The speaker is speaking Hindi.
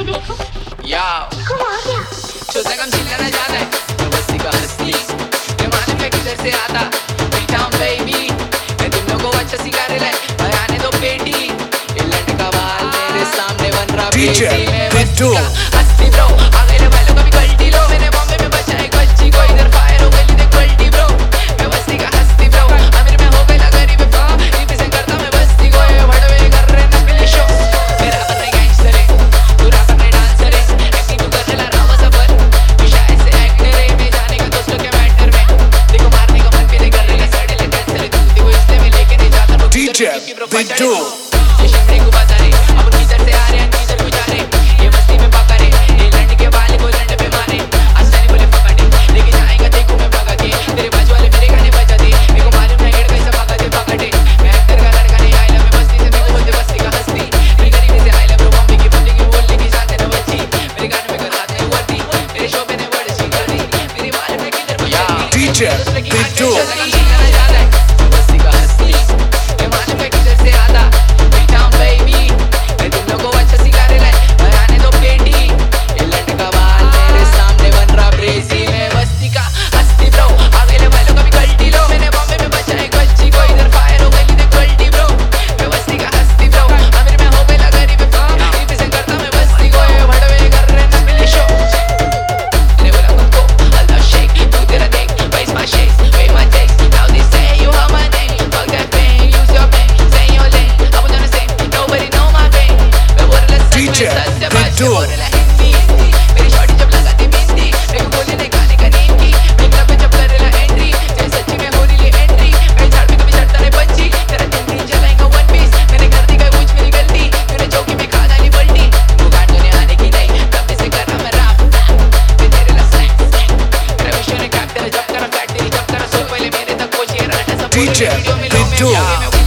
देखो कौन आ गया। छोटा कम चिल्लाना ज्यादा है, मैं बस्ती का हस्ती, मैं माने पे किधर से आता, बीटाम बेबी, मैं तुम लोगों को अच्छा सिखा रहा है, मैं आने दो बेटी, ये लड़का बाल मेरे सामने बन रहा बेटी, मैं बस्ती का हस्ती ब्रो, आगे ले वालों का भी गलती लो, मैंने बॉम्बे में बचाए कच्ची को इधर फायर हो गई देख गलती ब्रो, मैं बस्ती का हस्ती ब्रो, अमीर में हो गई गरीब ब्रो, रिप्रेजेंट करता मैं बस्ती को, ये भड़वे कर रहे नकली शो, मेरा अपना गैंगस्टर है, पूरा अपना डांसर है, एक्टिंग तो कर रहा रामा सफर, शायद से एक्टर है, मैं जाने का दोस्तों के मैटर में, देखो मारने का मन भी नहीं कर रहा सड़े ले कैंसर तू देखो इसलिए मैं लेके नहीं जाता DJ Bintu ये शमरे को बता रहे अब किधर से आ रहे हैं किधर को जा रहे ये बस्ती में पका रहे ये लंड के बाल को लंड पे मारे आसानी बोले पकड़े लेके जाएगा देखो मैं भगा के तेरे बाजू वाले मेरे गाने बजा दे मेरे को मालूम नहीं हेड कैसे भगा दे पकड़े मैं एक्टर का लड़का नहीं आइला मैं बस्ती से मेरे को बोलते बस्ती का हस्ती मेरी गरीबी से आइला ब्रो बॉम्बे की बोलने की बोलने की शान है बच्ची मेरे गाने में गलत नहीं हुआ थी मेरे शो पे ने वर्ड सीखा दी मेरी मालूम नहीं किधर को जाती DJ Bintu बस्ती का हस्ती मैं मालूम है किधर से आता बीटाम बेबी मैं तुम लोगों को अच्छा सिखा रहा है मैं आने दो बेटी ये लड़का बाल मेरे सामने बन रहा ब्रेजी मैं बस्ती का हस्ती ब्रो आगे ले वालों का भी गलती लो मैंने बॉम्बे में बचाए कच्ची को इधर फायर हो गई देख गलती ब्रो मैं बस्ती का हस्ती ब्रो अमीर में हो गई गरीब ब्रो रिप्रेजेंट करता मैं बस्ती को ये भड़वे कर रहे नकली शो मैंने बोला खुद को अल्लाह शेख तू तेरा देख where's my shakes where my takes now they say you are my name fuck that pain use your pain stay in your lane I was on the same nobody know my pain मैं बोल रहा DJ Bintu मेरी शॉटी जब लगाती बिंदी मेरे को बोले नहीं गाने का नीम की मैं क्लब में जब कर रहा एंट्री जैसे सच्ची में हो रही एंट्री मैं झाड़ पे कभी चढ़ता नहीं पंची तेरा दिन दिन चलाएगा वन पीस मैंने कर दी गई कुछ मेरी गलती तूने चौकी में खा डाली बल्टी वो गांड ने आने की नहीं तब से कर रहा मैं रैप मैं तेरे लस्से मेरा विषय ने कैप्टन जब करा फैक्ट्री जब करा सो पहले मेरे तक पहुंचे रहना सब DJ Bintu